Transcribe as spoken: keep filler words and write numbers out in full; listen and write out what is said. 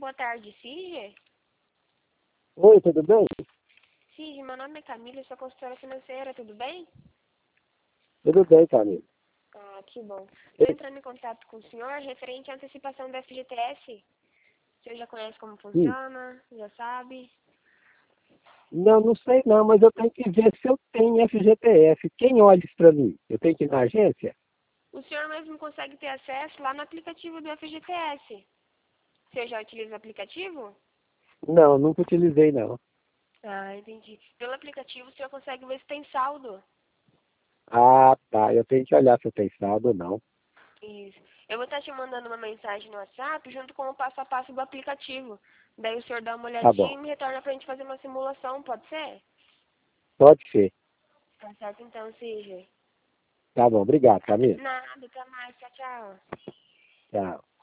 boa tarde, Sige. Oi, tudo bem? Sige, meu nome é Camila, eu sou consultora financeira, tudo bem? Tudo bem, Camila. Ah, que bom. Estou entrando em contato com o senhor referente à antecipação do F G T S. O senhor já conhece como Hum. funciona? Já sabe? Não, não sei não, mas eu tenho que ver se eu tenho F G T S. Quem olha isso para mim? Eu tenho que ir na agência? O senhor mesmo consegue ter acesso lá no aplicativo do F G T S. O senhor já utiliza o aplicativo? Não, nunca utilizei não. Ah, entendi. Pelo aplicativo o senhor consegue ver se tem saldo. Ah, tá. Eu tenho que olhar se eu tenho saldo ou não. Isso. Eu vou estar te mandando uma mensagem no WhatsApp junto com o passo a passo do aplicativo. Daí o senhor dá uma Tá olhadinha bom. e me retorna pra gente fazer uma simulação, pode ser? Pode ser. Tá certo então, Sige. Tá bom. Obrigado, Camila. Nada, até mais. Tchau, tchau. Tchau.